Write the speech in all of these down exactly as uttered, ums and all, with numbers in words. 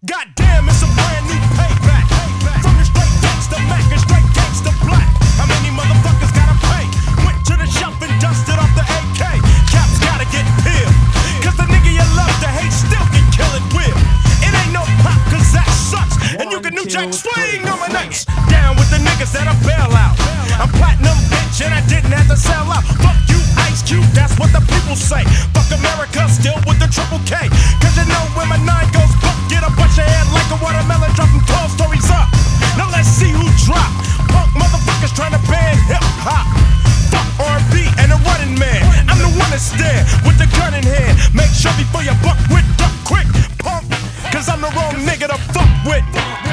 Goddamn, it's a brand new payback. From the straight gangsta Mac and straight gangsta Black. How many motherfuckers gotta pay? Went to the shop and dusted off the A K. Caps gotta get peeled. Cause the nigga you love to hate still can kill it will. It ain't no pop cause that sucks. And you can New Jack Swing on my nuts. Down with the niggas that I bail out. I'm platinum bitch and I didn't have to sell out. Fuck you Ice Cube, that's what the people say. Fuck America, still with the triple K. Cause you know when my nine goes buck, get a bunch of head like a watermelon, dropping twelve stories up. Now let's see who drop. Punk motherfuckers trying to ban hip hop. Fuck R and B and a running man. I'm the one that's there with the gun in hand. Make sure before you buck with, duck quick, punk. Cause I'm the wrong nigga to fuck with.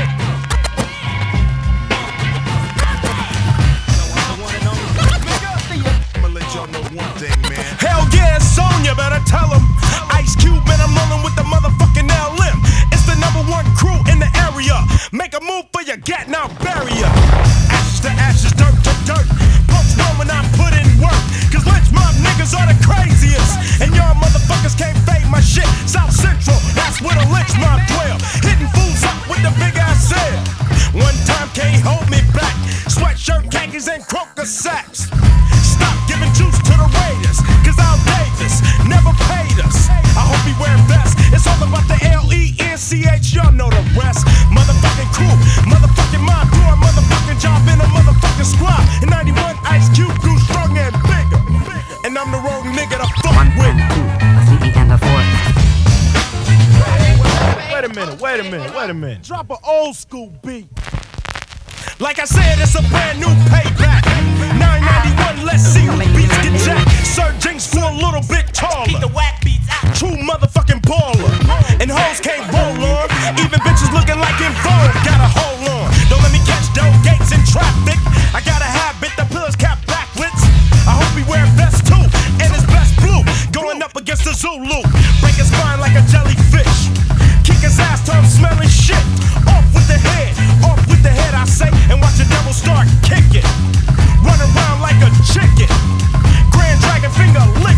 Hell yeah, it's on, you better tell him. Ice Cube and I'm rolling with the motherfucking L M. It's the number one crew in the area. Make a move for your gat, now bury ya. Ashes to ashes, dirt to dirt. Punks run when I put in work. Cause lynch mob niggas are the craziest. And y'all motherfuckers can't fade my shit. South Central, that's where the lynch mob dwell. Hitting fools up with the big ass head. One time can't hold me back. Sweatshirt, khakis, and croaker sacks. Stop giving juice to the Raiders, cause Al Davis never paid us. I hope he wear vests. It's all about the L E N C H, y'all know the rest. Motherfucking crew, motherfucking mob, do a motherfucking job in a motherfucking squad. In ninety-one, Ice Cube grew stronger and bigger. And I'm the wrong nigga to fuck One with. and two, a three and a four. Wait a minute, wait a minute, wait a minute. Drop an old school beat. Like I said, it's a brand new payback. nine ninety-one, let's see who beats get jacked. Sir Jinx for a little bit taller. Keep the whack beats out. True motherfucking baller. And hoes can't roll on. Even bitches looking like in vogue. Gotta hold on. Don't let me catch dough gates in traffic. I got a habit, the pillars cap backwards. I hope he wear vest too. And his best blue. Going up against the Zulu. Break his spine like a jellyfish. Kick his ass till I'm smelling shit. Off with the head. Off with the head, I say. And watch the devil start kicking. Run around like a chicken. Grand Dragon finger lick.